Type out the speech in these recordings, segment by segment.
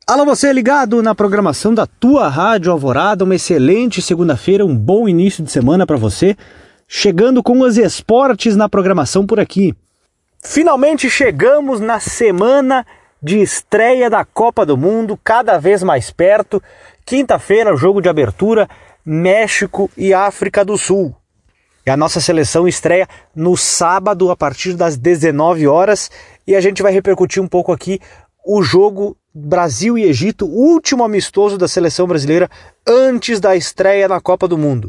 Alô, você ligado na programação da tua Rádio Alvorada, uma excelente segunda-feira, um bom início de semana para você, chegando com os esportes na programação por aqui. Finalmente chegamos na semana de estreia da Copa do Mundo, cada vez mais perto. Quinta-feira, o jogo de abertura, México e África do Sul. E a nossa seleção estreia no sábado a partir das 19 horas e a gente vai repercutir um pouco aqui o jogo Brasil e Egito, o último amistoso da seleção brasileira antes da estreia na Copa do Mundo.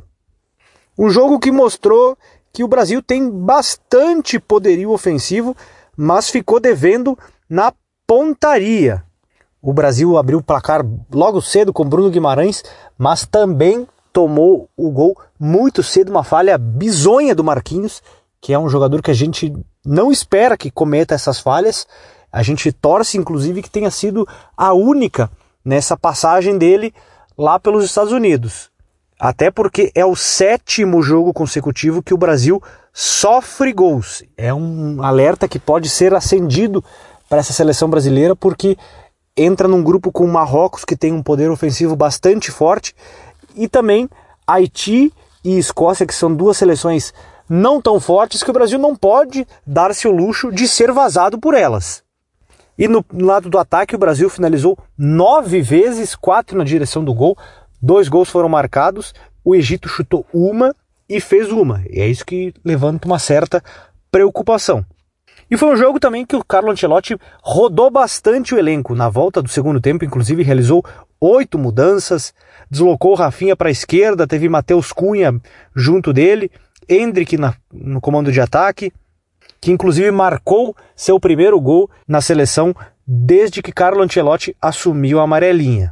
Um jogo que mostrou que o Brasil tem bastante poderio ofensivo, mas ficou devendo na pontaria. O Brasil abriu o placar logo cedo com Bruno Guimarães, mas também tomou o gol muito cedo, uma falha bizonha do Marquinhos, que é um jogador que a gente não espera que cometa essas falhas. A gente torce, inclusive, que tenha sido a única nessa passagem dele lá pelos Estados Unidos. Até porque é o 7º jogo consecutivo que o Brasil sofre gols. É um alerta que pode ser acendido para essa seleção brasileira, porque entra num grupo com Marrocos, que tem um poder ofensivo bastante forte, e também Haiti e Escócia, que são duas seleções não tão fortes, que o Brasil não pode dar-se o luxo de ser vazado por elas. E no lado do ataque, o Brasil finalizou 9 vezes, 4 na direção do gol. 2 gols foram marcados, o Egito chutou uma e fez uma. E é isso que levanta uma certa preocupação. E foi um jogo também que o Carlo Ancelotti rodou bastante o elenco. Na volta do segundo tempo, inclusive, realizou 8 mudanças, deslocou o Rafinha para a esquerda, teve Matheus Cunha junto dele, Endrick no comando de ataque, que inclusive marcou seu primeiro gol na seleção desde que Carlo Ancelotti assumiu a amarelinha.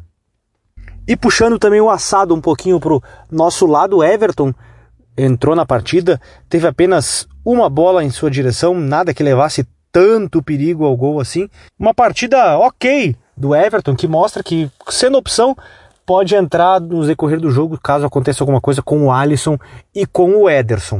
E puxando também o assado um pouquinho para o nosso lado, o Everton entrou na partida, teve apenas uma bola em sua direção, nada que levasse tanto perigo ao gol assim. Uma partida ok do Everton, que mostra que, sendo opção, pode entrar no decorrer do jogo caso aconteça alguma coisa com o Alisson e com o Ederson.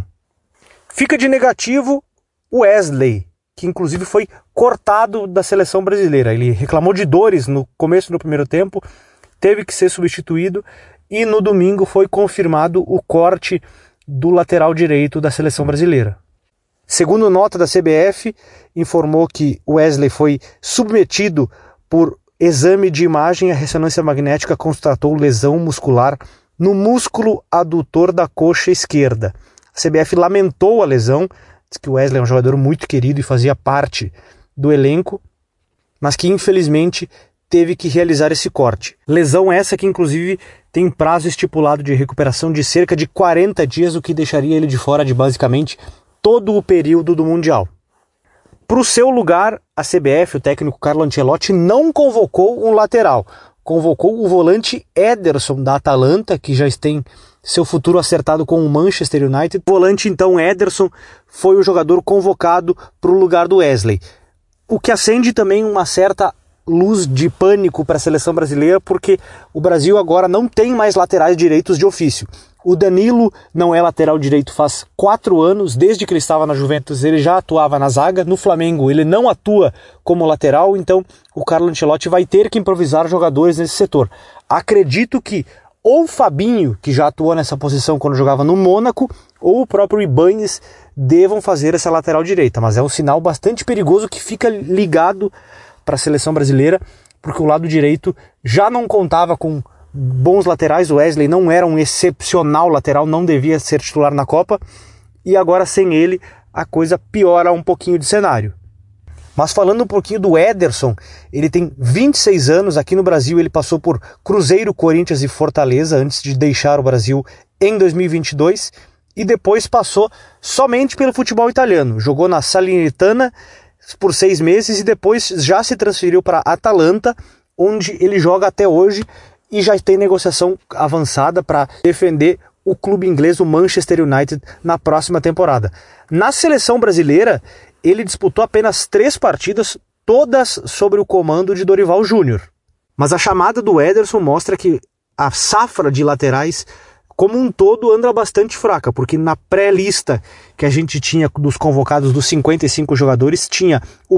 Fica de negativo o Wesley, que inclusive foi cortado da seleção brasileira. Ele reclamou de dores no começo do primeiro tempo, teve que ser substituído e no domingo foi confirmado o corte do lateral direito da seleção brasileira. Segundo nota da CBF, informou que o Wesley foi submetido por exame de imagem. A ressonância magnética constatou lesão muscular no músculo adutor da coxa esquerda. A CBF lamentou a lesão, diz que o Wesley é um jogador muito querido e fazia parte do elenco, mas que infelizmente teve que realizar esse corte. Lesão essa que inclusive tem prazo estipulado de recuperação de cerca de 40 dias, o que deixaria ele de fora de basicamente todo o período do Mundial. Para o seu lugar, a CBF, o técnico Carlo Ancelotti, não convocou um lateral. Convocou o volante Ederson da Atalanta, que já tem seu futuro acertado com o Manchester United. O volante, então, Ederson, foi o jogador convocado para o lugar do Wesley. O que acende também uma certa luz de pânico para a seleção brasileira, porque o Brasil agora não tem mais laterais direitos de ofício. O Danilo não é lateral direito faz 4 anos, desde que ele estava na Juventus ele já atuava na zaga. No Flamengo ele não atua como lateral, então o Carlo Ancelotti vai ter que improvisar jogadores nesse setor. Acredito que ou o Fabinho, que já atuou nessa posição quando jogava no Mônaco, ou o próprio Ibáñez devam fazer essa lateral direita, mas é um sinal bastante perigoso que fica ligado para a seleção brasileira, porque o lado direito já não contava com bons laterais. O Wesley não era um excepcional lateral, não devia ser titular na Copa, e agora sem ele a coisa piora um pouquinho de cenário. Mas falando um pouquinho do Ederson, ele tem 26 anos, aqui no Brasil ele passou por Cruzeiro, Corinthians e Fortaleza antes de deixar o Brasil em 2022, e depois passou somente pelo futebol italiano. Jogou na Salernitana por 6 meses e depois já se transferiu para Atalanta, onde ele joga até hoje e já tem negociação avançada para defender o clube inglês, o Manchester United, na próxima temporada. Na seleção brasileira, ele disputou apenas 3 partidas, todas sob o comando de Dorival Júnior. Mas a chamada do Ederson mostra que a safra de laterais como um todo anda bastante fraca, porque na pré-lista que a gente tinha dos convocados dos 55 jogadores, tinha o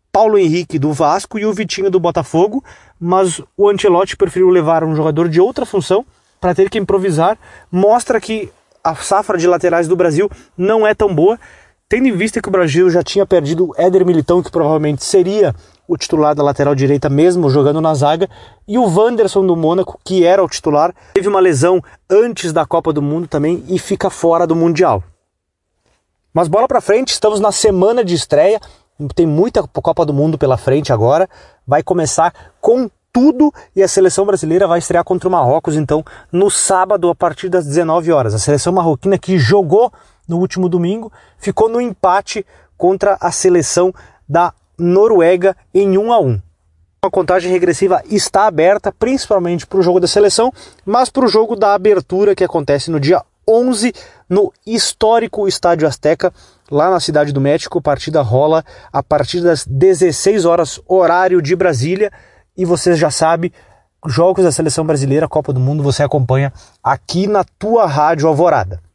Paulo Henrique do Vasco e o Vitinho do Botafogo, mas o Ancelotti preferiu levar um jogador de outra função para ter que improvisar. Mostra que a safra de laterais do Brasil não é tão boa, tendo em vista que o Brasil já tinha perdido o Éder Militão, que provavelmente seria o titular da lateral direita mesmo jogando na zaga, e o Wanderson do Mônaco, que era o titular, teve uma lesão antes da Copa do Mundo também e fica fora do Mundial. Mas bola pra frente, estamos na semana de estreia, tem muita Copa do Mundo pela frente agora, vai começar com tudo e a seleção brasileira vai estrear contra o Marrocos, então, no sábado a partir das 19 horas. A seleção marroquina que jogou no último domingo ficou no empate contra a seleção da Noruega em 1-1. A contagem regressiva está aberta, principalmente para o jogo da seleção, mas para o jogo da abertura que acontece no dia 11 no histórico Estádio Azteca, lá na Cidade do México. A partida rola a partir das 16 horas, horário de Brasília, e você já sabe, jogos da seleção brasileira, Copa do Mundo, você acompanha aqui na tua Rádio Alvorada.